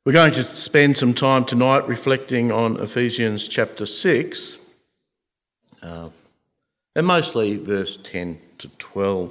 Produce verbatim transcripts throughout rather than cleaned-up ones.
We're going to spend some time tonight reflecting on Ephesians chapter six, uh, and mostly verse ten to twelve.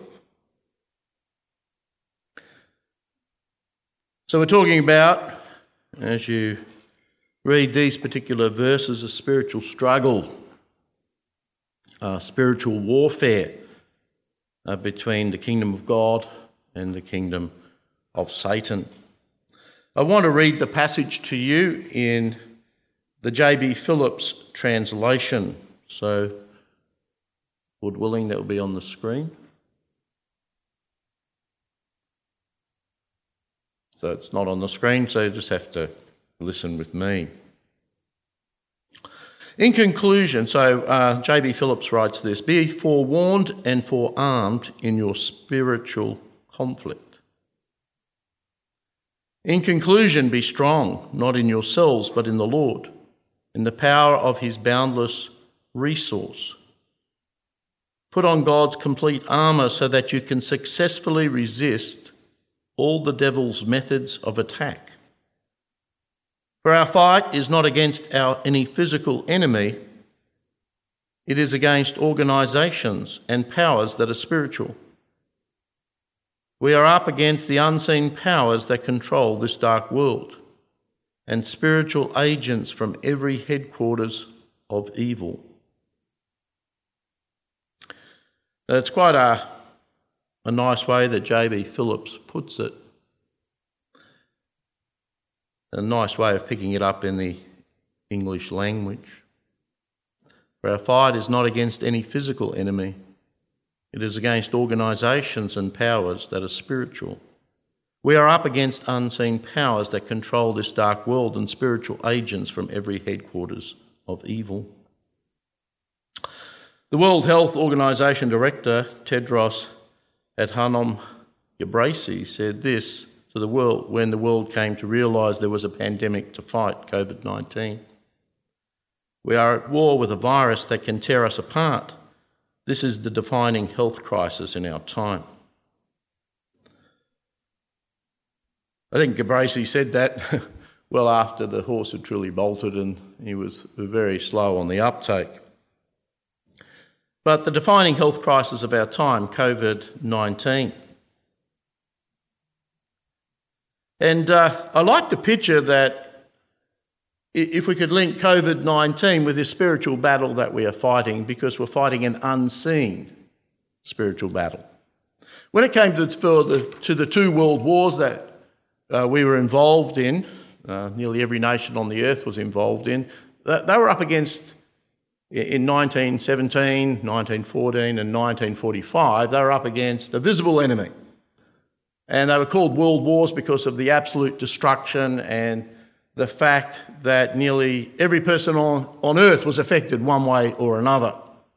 So we're talking about, as you read these particular verses, a spiritual struggle, uh, spiritual warfare uh, between the kingdom of God and the kingdom of Satan. I want to read the passage to you in the J B Phillips translation. So, Lord willing, that will be on the screen. So it's not on the screen, so you just have to listen with me. In conclusion, so uh, J B Phillips writes this: "Be forewarned and forearmed in your spiritual conflict. In conclusion, be strong, not in yourselves, but in the Lord, in the power of his boundless resource. Put on God's complete armour so that you can successfully resist all the devil's methods of attack. For our fight is not against our any physical enemy, it is against organisations and powers that are spiritual. We are up against the unseen powers that control this dark world and spiritual agents from every headquarters of evil." Now, it's quite a, a nice way that J B Phillips puts it. A nice way of picking it up in the English language. For our fight is not against any physical enemy. It is against organisations and powers that are spiritual. We are up against unseen powers that control this dark world and spiritual agents from every headquarters of evil. The World Health Organization Director, Tedros Adhanom Ghebreyesus, said this to the world when the world came to realise there was a pandemic to fight COVID nineteen. "We are at war with a virus that can tear us apart. This is the defining health crisis in our time." I think Ghebreyesus said that well after the horse had truly bolted and he was very slow on the uptake. But the defining health crisis of our time, COVID nineteen. And uh, I like the picture that if we could link COVID nineteen with this spiritual battle that we are fighting, because we're fighting an unseen spiritual battle. When it came to, for the, to the two world wars that uh, we were involved in, uh, nearly every nation on the earth was involved in, they were up against, in nineteen seventeen, nineteen fourteen and nineteen forty-five, they were up against a visible enemy. And they were called world wars because of the absolute destruction and the fact that nearly every person on, on earth was affected one way or another.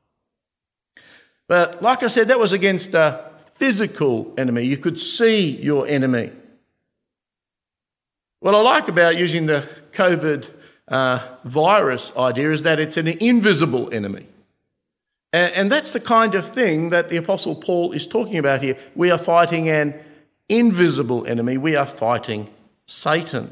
But like I said, that was against a physical enemy. You could see your enemy. What I like about using the COVID uh, virus idea is that it's an invisible enemy. And, and that's the kind of thing that the Apostle Paul is talking about here. We are fighting an invisible enemy. We are fighting Satan.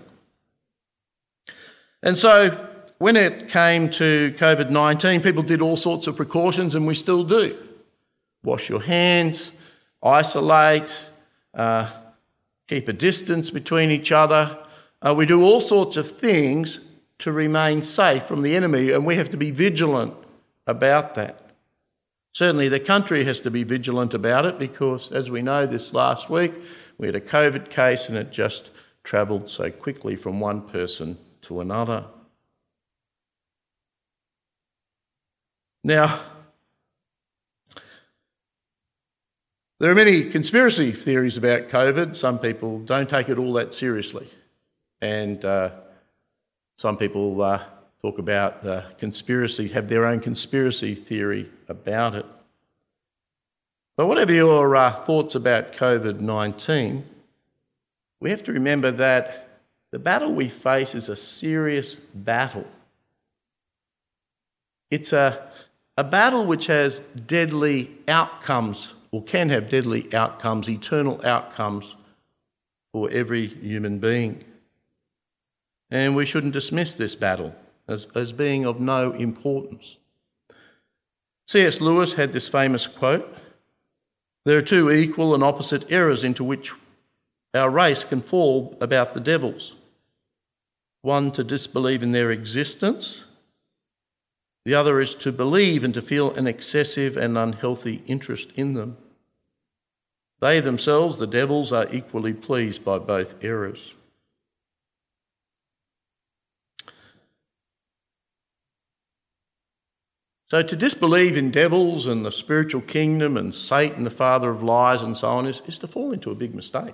And so when it came to COVID nineteen, people did all sorts of precautions, and we still do. Wash your hands, isolate, uh, keep a distance between each other. Uh, we do all sorts of things to remain safe from the enemy, and we have to be vigilant about that. Certainly the country has to be vigilant about it because, as we know, this last week we had a COVID case and it just travelled so quickly from one person to another. Now, there are many conspiracy theories about COVID. Some people don't take it all that seriously. And uh, some people uh, talk about uh, conspiracy, have their own conspiracy theory about it. But whatever your uh, thoughts about COVID nineteen, we have to remember that the battle we face is a serious battle. It's a, a battle which has deadly outcomes, or can have deadly outcomes, eternal outcomes for every human being. And we shouldn't dismiss this battle as, as being of no importance. C S Lewis had this famous quote, "There are two equal and opposite errors into which our race can fall about the devils. One to disbelieve in their existence. The other is to believe and to feel an excessive and unhealthy interest in them. They themselves, the devils, are equally pleased by both errors." So to disbelieve in devils and the spiritual kingdom and Satan, the father of lies and so on, is, is to fall into a big mistake.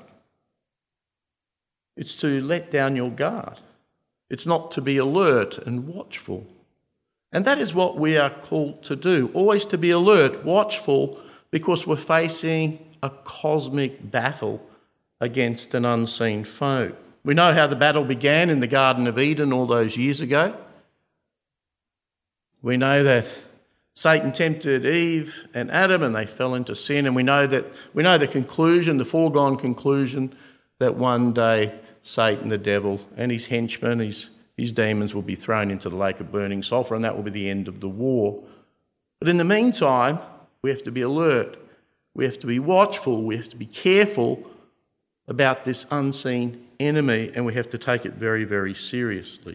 It's to let down your guard. It's not to be alert and watchful. And that is what we are called to do, always to be alert, watchful, because we're facing a cosmic battle against an unseen foe. We know how the battle began in the Garden of Eden all those years ago. We know that Satan tempted Eve and Adam and they fell into sin, and we know that we know the conclusion, the foregone conclusion, that one day Satan, the devil, and his henchmen, his, his demons will be thrown into the lake of burning sulphur, and that will be the end of the war. But in the meantime, we have to be alert, we have to be watchful, we have to be careful about this unseen enemy, and we have to take it very, very seriously.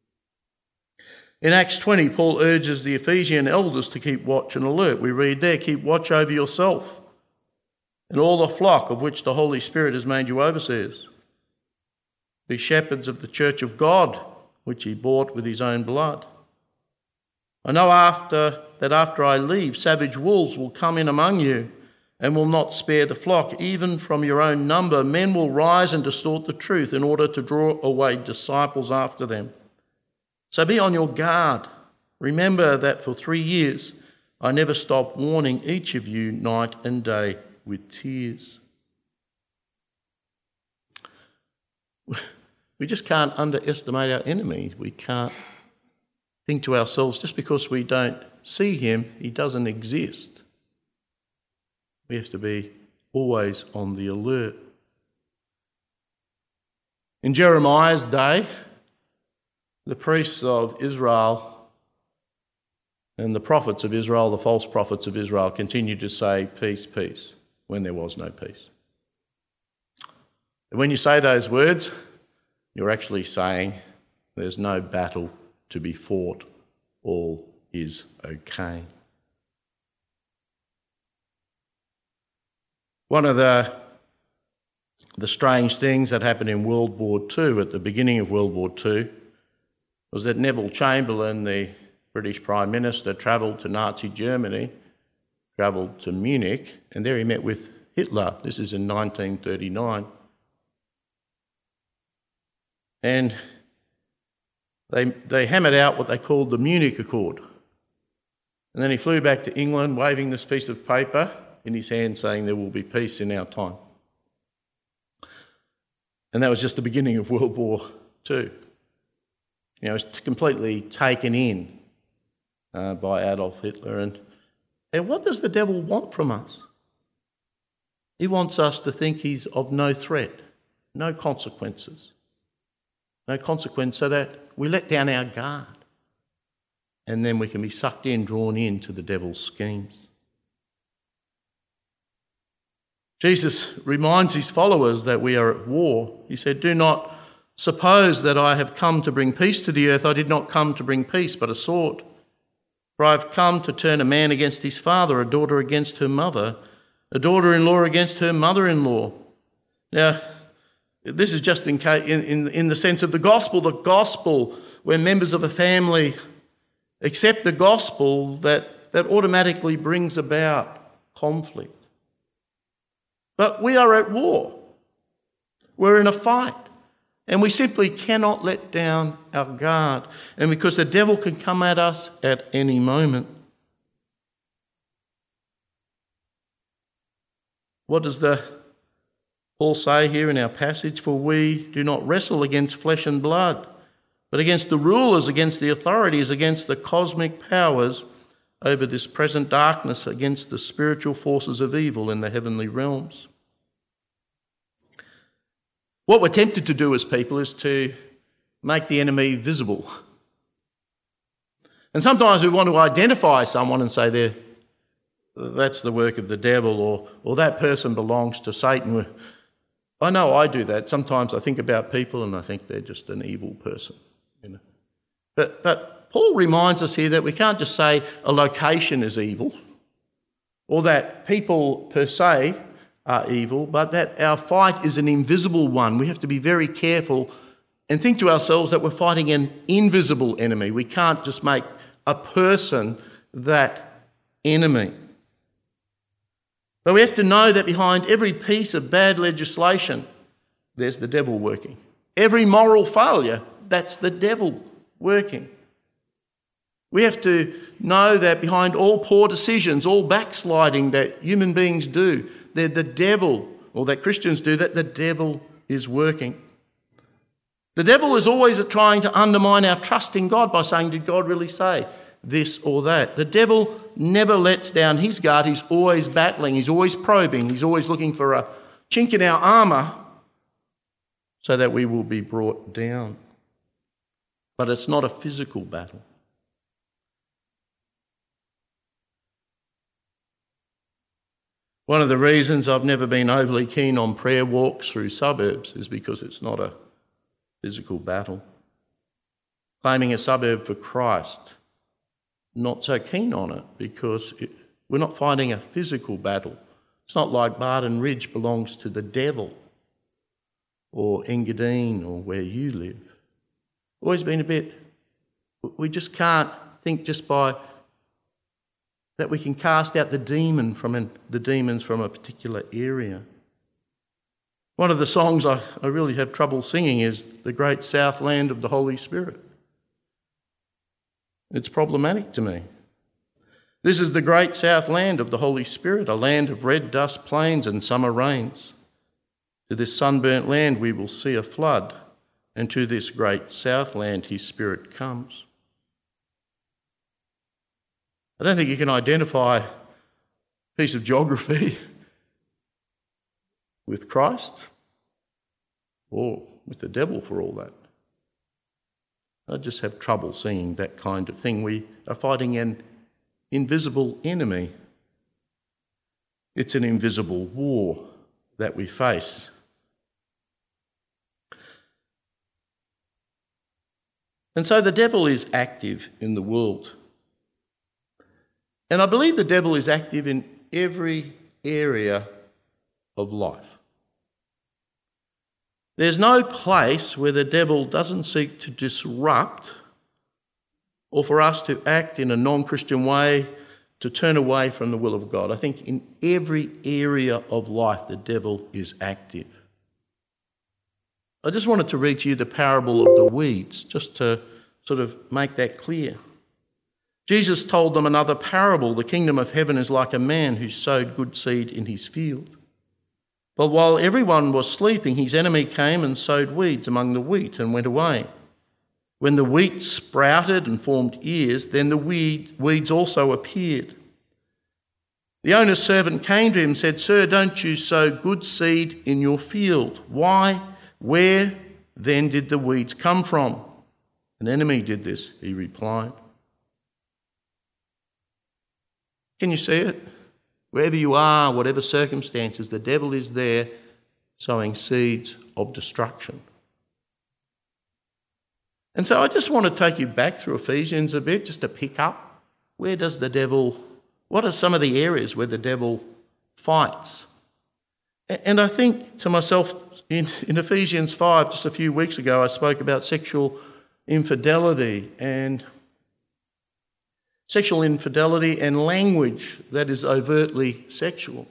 In Acts twenty, Paul urges the Ephesian elders to keep watch and alert. We read there, "Keep watch over yourself and all the flock of which the Holy Spirit has made you overseers. Be shepherds of the church of God, which he bought with his own blood. I know after that after I leave, savage wolves will come in among you and will not spare the flock. Even from your own number, men will rise and distort the truth in order to draw away disciples after them. So be on your guard. Remember that for three years I never stopped warning each of you night and day with tears." We just can't underestimate our enemy. We can't think to ourselves, just because we don't see him, he doesn't exist. We have to be always on the alert. In Jeremiah's day, the priests of Israel and the prophets of Israel, the false prophets of Israel, continued to say, "Peace, peace," when there was no peace. And when you say those words, you're actually saying there's no battle to be fought, all is okay. One of the, the strange things that happened in World War Two, at the beginning of World War Two, was that Neville Chamberlain, the British Prime Minister, travelled to Nazi Germany, travelled to Munich, and there he met with Hitler. This is in nineteen thirty-nine. And they, they hammered out what they called the Munich Accord. And then he flew back to England waving this piece of paper in his hand saying there will be peace in our time. And that was just the beginning of World War Two. You know, it was completely taken in uh, by Adolf Hitler. And, and what does the devil want from us? He wants us to think he's of no threat, no consequences. No consequence, so that we let down our guard. And then we can be sucked in, drawn into the devil's schemes. Jesus reminds his followers that we are at war. He said, "Do not suppose that I have come to bring peace to the earth. I did not come to bring peace, but a sword. For I have come to turn a man against his father, a daughter against her mother, a daughter-in-law against her mother-in-law." Now, this is just in, case, in, in, in the sense of the gospel. The gospel, when members of a family accept the gospel, that, that automatically brings about conflict. But we are at war. We're in a fight. And we simply cannot let down our guard. And because the devil can come at us at any moment. What does the Paul say here in our passage? "For we do not wrestle against flesh and blood, but against the rulers, against the authorities, against the cosmic powers over this present darkness, against the spiritual forces of evil in the heavenly realms." What we're tempted to do as people is to make the enemy visible. And sometimes we want to identify someone and say, there, that's the work of the devil, or, or that person belongs to Satan. I know I do that. Sometimes I think about people and I think they're just an evil person. You know. But, but Paul reminds us here that we can't just say a location is evil, or that people per se are evil, but that our fight is an invisible one. We have to be very careful and think to ourselves that we're fighting an invisible enemy. We can't just make a person that enemy. But we have to know that behind every piece of bad legislation, there's the devil working. Every moral failure, that's the devil working. We have to know that behind all poor decisions, all backsliding that human beings do, they're the devil, or that Christians do, that the devil is working. The devil is always trying to undermine our trust in God by saying, did God really say this or that? The devil never lets down his guard. He's always battling. He's always probing. He's always looking for a chink in our armour so that we will be brought down. But it's not a physical battle. One of the reasons I've never been overly keen on prayer walks through suburbs is because it's not a physical battle. Claiming a suburb for Christ, not so keen on it because it, we're not fighting a physical battle. It's not like Barton Ridge belongs to the devil or Engadine or where you live. Always been a bit, we just can't think just by that we can cast out the demon from an, the demons from a particular area. One of the songs I, I really have trouble singing is The Great South Land of the Holy Spirit. It's problematic to me. This is the great south land of the Holy Spirit, a land of red dust plains and summer rains. To this sunburnt land we will see a flood, and to this great south land his Spirit comes. I don't think you can identify a piece of geography with Christ or with the devil for all that. I just have trouble seeing that kind of thing. We are fighting an invisible enemy. It's an invisible war that we face. And so the devil is active in the world. And I believe the devil is active in every area of life. There's no place where the devil doesn't seek to disrupt or for us to act in a non-Christian way, to turn away from the will of God. I think in every area of life the devil is active. I just wanted to read to you the parable of the weeds, just to sort of make that clear. Jesus told them another parable. The kingdom of heaven is like a man who sowed good seed in his field. But while everyone was sleeping, his enemy came and sowed weeds among the wheat and went away. When the wheat sprouted and formed ears, then the weed, weeds also appeared. The owner's servant came to him and said, "Sir, don't you sow good seed in your field? Why? Where then did the weeds come from?" "An enemy did this," he replied. Can you see it? Wherever you are, whatever circumstances, the devil is there sowing seeds of destruction. And so I just want to take you back through Ephesians a bit, just to pick up. Where does the devil, what are some of the areas where the devil fights? And I think to myself, in, in Ephesians five, just a few weeks ago, I spoke about sexual infidelity and Sexual infidelity and language that is overtly sexual.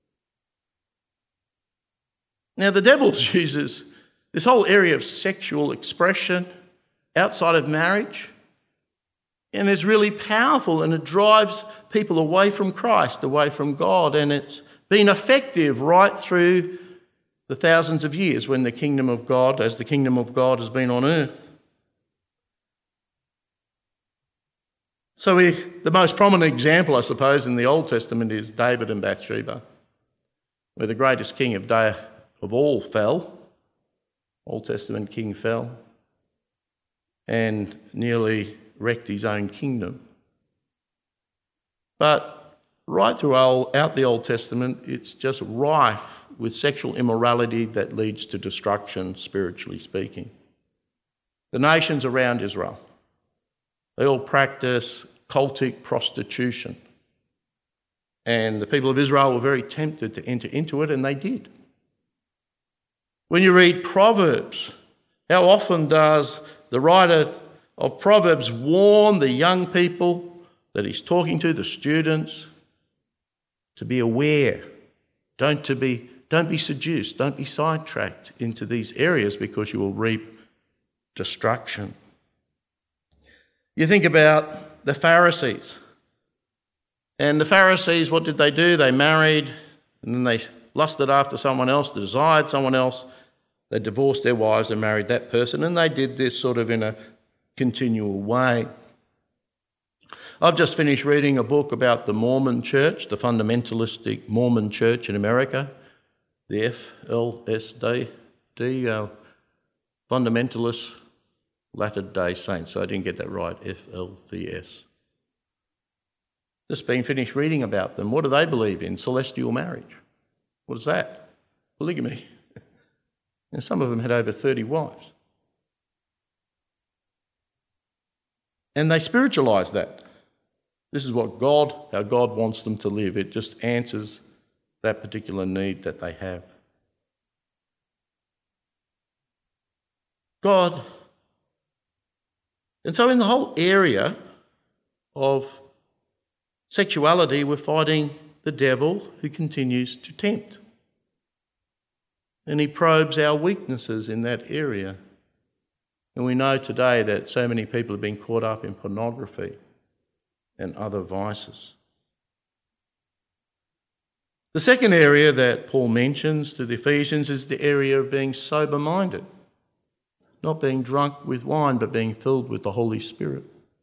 Now, the devil uses this whole area of sexual expression outside of marriage, and it's really powerful, and it drives people away from Christ, away from God, and it's been effective right through the thousands of years when the kingdom of God, as the kingdom of God has been on earth. So we, the most prominent example, I suppose, in the Old Testament is David and Bathsheba, where the greatest king of, day, of all fell. Old Testament king fell. and nearly wrecked his own kingdom. But right throughout the Old Testament, it's just rife with sexual immorality that leads to destruction, spiritually speaking. The nations around Israel, they all practice cultic prostitution. And the people of Israel were very tempted to enter into it, and they did. When you read Proverbs, how often does the writer of Proverbs warn the young people that he's talking to, the students, to be aware, don't to be, don't be seduced, don't be sidetracked into these areas because you will reap destruction. You think about the Pharisees. And the Pharisees, what did they do? They married and then they lusted after someone else, desired someone else. They divorced their wives and married that person, and they did this sort of in a continual way. I've just finished reading a book about the Mormon Church, the fundamentalistic Mormon Church in America, the F L S D, uh, Fundamentalist Latter-day Saints. So I didn't get that right, F L D S. Just been finished reading about them. What do they believe in? Celestial marriage. What is that? Polygamy. And some of them had over thirty wives. And they spiritualise that. This is what God, how God wants them to live. It just answers that particular need that they have. God. And so in the whole area of sexuality, we're fighting the devil who continues to tempt. And he probes our weaknesses in that area. And we know today that so many people have been caught up in pornography and other vices. The second area that Paul mentions to the Ephesians is the area of being sober-minded. Not being drunk with wine, but being filled with the Holy Spirit.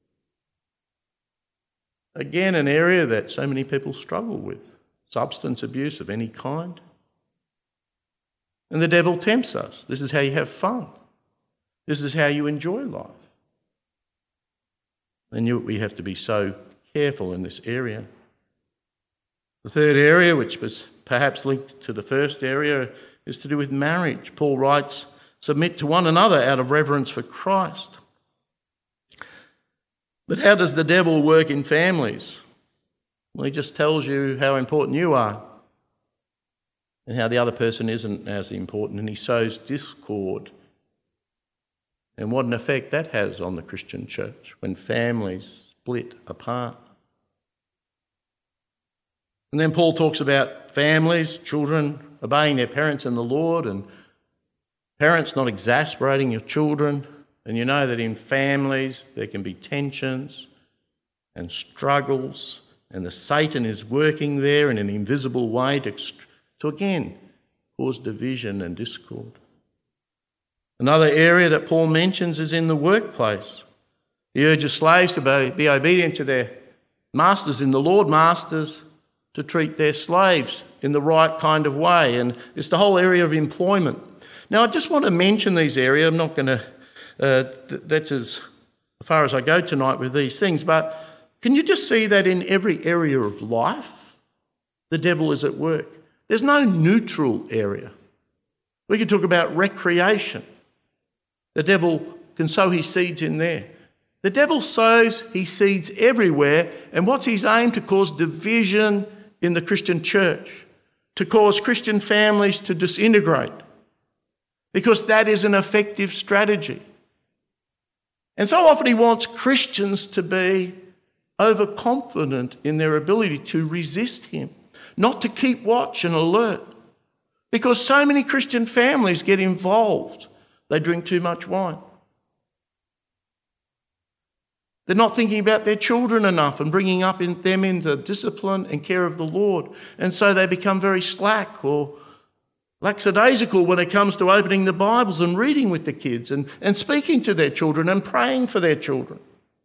Again, an area that so many people struggle with. Substance abuse of any kind. And the devil tempts us. This is how you have fun. This is how you enjoy life. And you, we have to be so careful in this area. The third area, which was perhaps linked to the first area, is to do with marriage. Paul writes, submit to one another out of reverence for Christ. But how does the devil work in families? Well, he just tells you how important you are and how the other person isn't as important, and he sows discord. And what an effect that has on the Christian church when families split apart. And then Paul talks about families, children obeying their parents in the Lord, and parents not exasperating your children. And you know that in families there can be tensions and struggles, and the Satan is working there in an invisible way to, to again cause division and discord. Another area that Paul mentions is in the workplace. He urges slaves to be, be obedient to their masters in the Lord, masters to treat their slaves in the right kind of way. And it's the whole area of employment. Now, I just want to mention these areas. I'm not going to, uh, th- that's as far as I go tonight with these things, but can you just see that in every area of life, the devil is at work? There's no neutral area. We can talk about recreation. The devil can sow his seeds in there. The devil sows his seeds everywhere, and what's his aim? To cause division in the Christian church, to cause Christian families to disintegrate, because that is an effective strategy. And so often he wants Christians to be overconfident in their ability to resist him, not to keep watch and alert, because so many Christian families get involved. They drink too much wine. They're not thinking about their children enough and bringing up in them into discipline and care of the Lord. And so they become very slack or lackadaisical when it comes to opening the Bibles and reading with the kids and, and speaking to their children and praying for their children.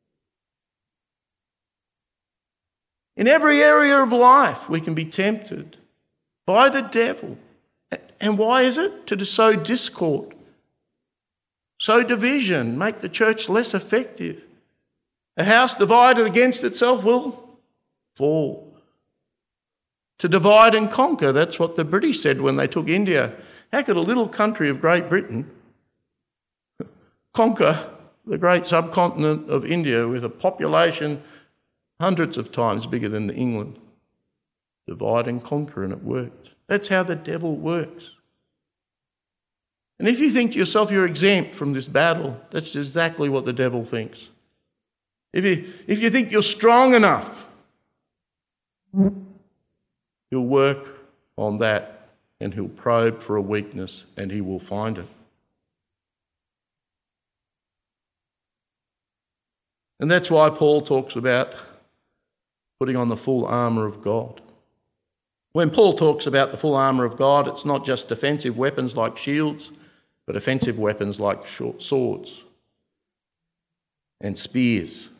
In every area of life, we can be tempted by the devil. And why is it? To sow discord, Sow division, make the church less effective. A house divided against itself will fall. To divide and conquer, that's what the British said when they took India. How could a little country of Great Britain conquer the great subcontinent of India with a population hundreds of times bigger than England? Divide and conquer, and it worked. That's how the devil works. And if you think to yourself you're exempt from this battle, that's exactly what the devil thinks. If you, if you think you're strong enough, he'll work on that and he'll probe for a weakness and he will find it. And that's why Paul talks about putting on the full armour of God. When Paul talks about the full armour of God, it's not just defensive weapons like shields, but offensive weapons like short swords and spears.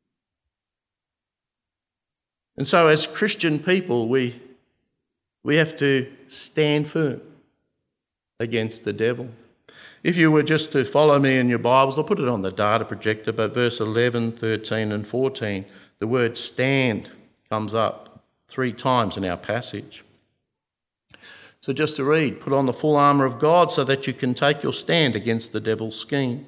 And so as Christian people, we, we have to stand firm against the devil. If you were just to follow me in your Bibles, I'll put it on the data projector, but verse eleven, thirteen and fourteen, the word stand comes up three times in our passage. So just to read, put on the full armour of God so that you can take your stand against the devil's scheme.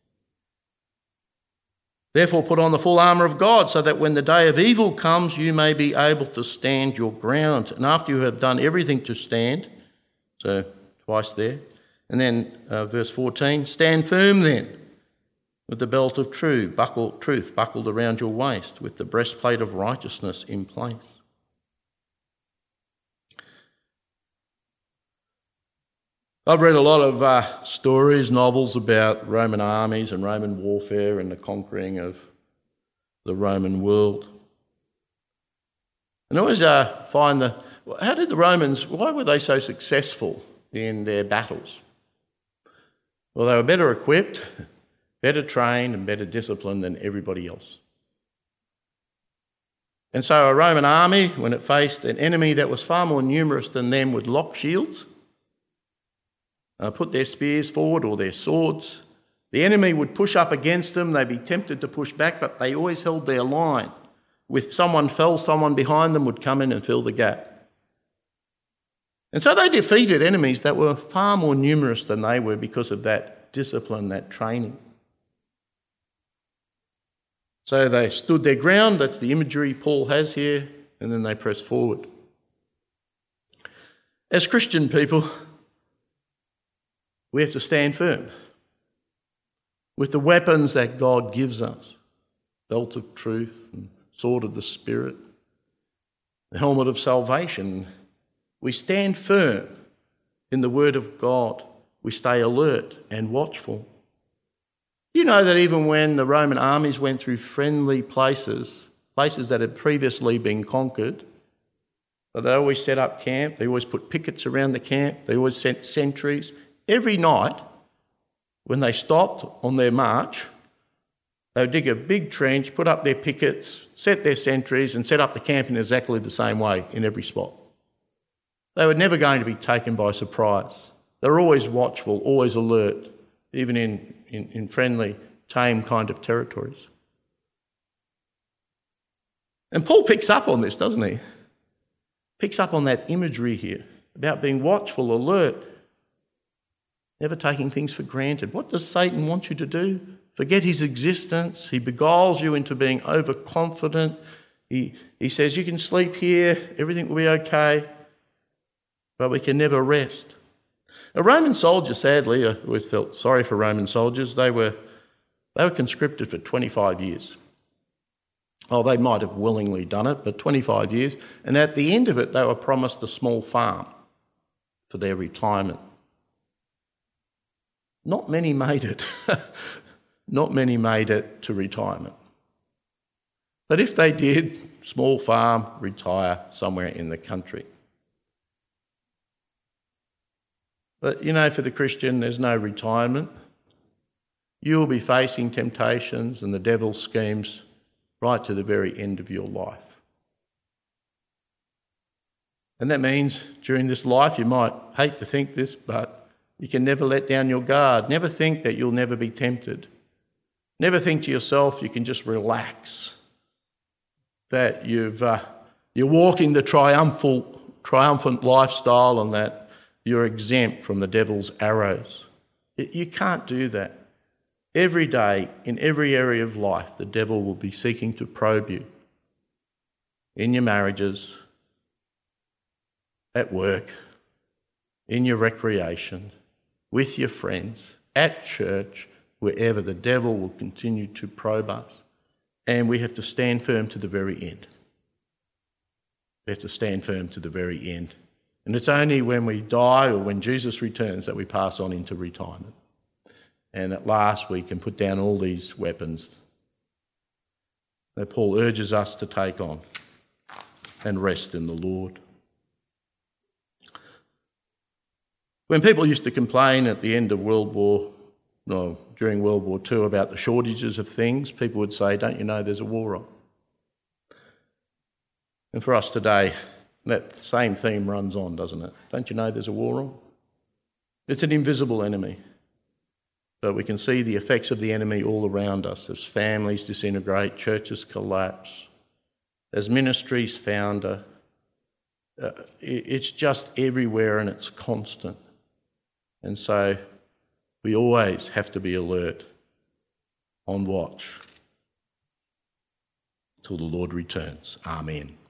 Therefore put on the full armour of God so that when the day of evil comes you may be able to stand your ground. And after you have done everything to stand, so twice there, and then uh, verse fourteen, stand firm then with the belt of true, buckle, truth buckled around your waist, with the breastplate of righteousness in place. I've read a lot of uh, stories, novels about Roman armies and Roman warfare and the conquering of the Roman world. And I always uh, find the, how did the Romans, why were they so successful in their battles? Well, they were better equipped, better trained and better disciplined than everybody else. And so a Roman army, when it faced an enemy that was far more numerous than them, would lock shields, Uh, put their spears forward or their swords. The enemy would push up against them. They'd be tempted to push back, but they always held their line. If someone fell, someone behind them would come in and fill the gap. And so they defeated enemies that were far more numerous than they were because of that discipline, that training. So they stood their ground. That's the imagery Paul has here. And then they pressed forward. As Christian people, we have to stand firm with the weapons that God gives us, belt of truth and sword of the Spirit, the helmet of salvation. We stand firm in the word of God. We stay alert and watchful. You know that even when the Roman armies went through friendly places, places that had previously been conquered, they always set up camp, they always put pickets around the camp, they always sent sentries. Every night, when they stopped on their march, they would dig a big trench, put up their pickets, set their sentries and set up the camp in exactly the same way in every spot. They were never going to be taken by surprise. They were always watchful, always alert, even in, in, in friendly, tame kind of territories. And Paul picks up on this, doesn't he? Picks up on that imagery here about being watchful, alert, never taking things for granted. What does Satan want you to do? Forget his existence. He beguiles you into being overconfident. He, he says, you can sleep here, everything will be okay, but we can never rest. A Roman soldier, sadly, I always felt sorry for Roman soldiers, they were, they were conscripted for twenty-five years. Oh, they might have willingly done it, but twenty-five years. And at the end of it, they were promised a small farm for their retirement. Not many made it. Not many made it to retirement. But if they did, small farm, retire somewhere in the country. But you know, for the Christian, there's no retirement. You will be facing temptations and the devil's schemes right to the very end of your life. And that means during this life, you might hate to think this, but You can never let down your guard. Never think that you'll never be tempted. Never think to yourself you can just relax, that you've, uh, you're walking the triumphal, triumphant lifestyle and that you're exempt from the devil's arrows. You can't do that. Every day, in every area of life, the devil will be seeking to probe you. In your marriages, at work, in your recreation, with your friends, at church, wherever, the devil will continue to probe us. And we have to stand firm to the very end. We have to stand firm to the very end. And it's only when we die or when Jesus returns that we pass on into retirement. And at last we can put down all these weapons that Paul urges us to take on and rest in the Lord. When people used to complain at the end of World War, no, during World War Two about the shortages of things, people would say, don't you know there's a war on? And for us today, that same theme runs on, doesn't it? Don't you know there's a war on? It's an invisible enemy. But we can see the effects of the enemy all around us as families disintegrate, churches collapse, as ministries founder. Uh, it's just everywhere and it's constant. And so we always have to be alert, on watch, till the Lord returns. Amen.